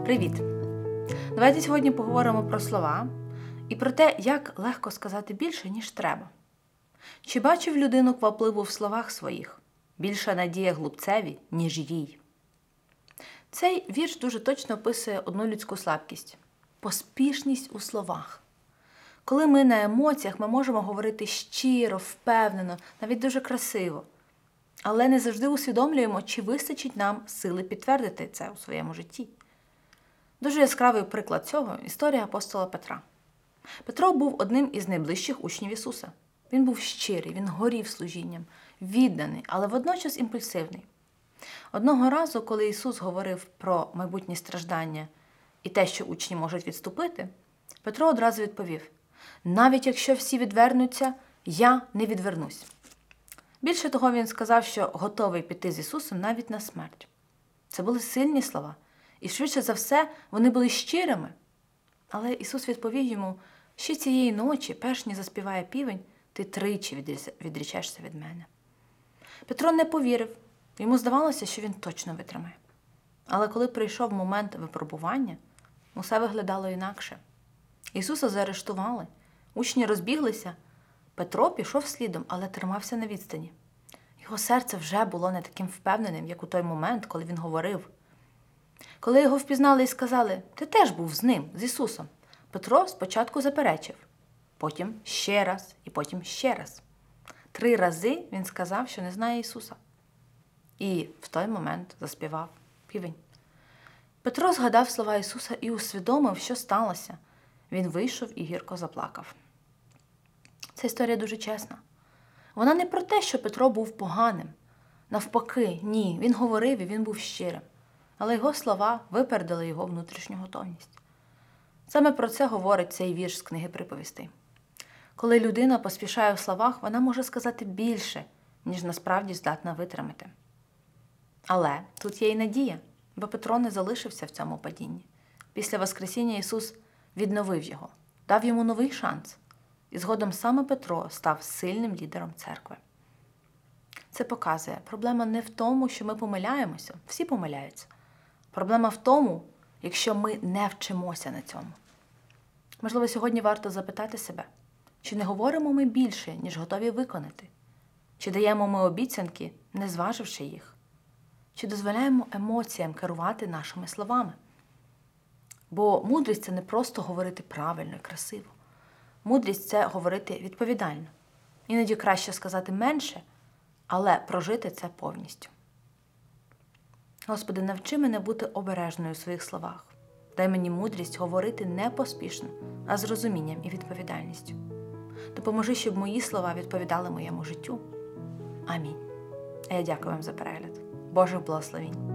Привіт! Давайте сьогодні поговоримо про слова і про те, як легко сказати більше, ніж треба. Чи бачив людину квапливу в словах своїх? Більша надія глупцеві, ніж їй. Цей вірш дуже точно описує одну людську слабкість – поспішність у словах. Коли ми на емоціях, ми можемо говорити щиро, впевнено, навіть дуже красиво. Але не завжди усвідомлюємо, чи вистачить нам сили підтвердити це у своєму житті. Дуже яскравий приклад цього – історія апостола Петра. Петро був одним із найближчих учнів Ісуса. Він був щирий, він горів служінням, відданий, але водночас імпульсивний. Одного разу, коли Ісус говорив про майбутні страждання і те, що учні можуть відступити, Петро одразу відповів: «Навіть якщо всі відвернуться, я не відвернусь». Більше того, він сказав, що готовий піти з Ісусом навіть на смерть. Це були сильні слова. І швидше за все, вони були щирими. Але Ісус відповів йому: «Ще цієї ночі, перш ніж заспіває півень, ти тричі відречешся від мене». Петро не повірив. Йому здавалося, що він точно витримає. Але коли прийшов момент випробування, усе виглядало інакше. Ісуса заарештували, учні розбіглися. Петро пішов слідом, але тримався на відстані. Його серце вже було не таким впевненим, як у той момент, коли він говорив. Коли його впізнали і сказали: «Ти теж був з ним, з Ісусом», Петро спочатку заперечив, потім ще раз і потім ще раз. 3 рази він сказав, що не знає Ісуса. І в той момент заспівав півень. Петро згадав слова Ісуса і усвідомив, що сталося. Він вийшов і гірко заплакав. Ця історія дуже чесна. Вона не про те, що Петро був поганим. Навпаки, ні, він говорив і він був щирим. Але його слова випередили його внутрішню готовність. Саме про це говорить цей вірш з книги «Приповістей». Коли людина поспішає в словах, вона може сказати більше, ніж насправді здатна витримати. Але тут є й надія, бо Петро не залишився в цьому падінні. Після Воскресіння Ісус відновив його, дав йому новий шанс. І згодом саме Петро став сильним лідером церкви. Це показує, проблема не в тому, що ми помиляємося, всі помиляються. Проблема в тому, якщо ми не вчимося на цьому. Можливо, сьогодні варто запитати себе, чи не говоримо ми більше, ніж готові виконати? Чи даємо ми обіцянки, не зваживши їх? Чи дозволяємо емоціям керувати нашими словами? Бо мудрість – це не просто говорити правильно і красиво. Мудрість – це говорити відповідально. Іноді краще сказати менше, але прожити це повністю. Господи, навчи мене бути обережною у своїх словах. Дай мені мудрість говорити не поспішно, а з розумінням і відповідальністю. Допоможи, щоб мої слова відповідали моєму життю. Амінь. А я дякую вам за перегляд. Божих благословінь.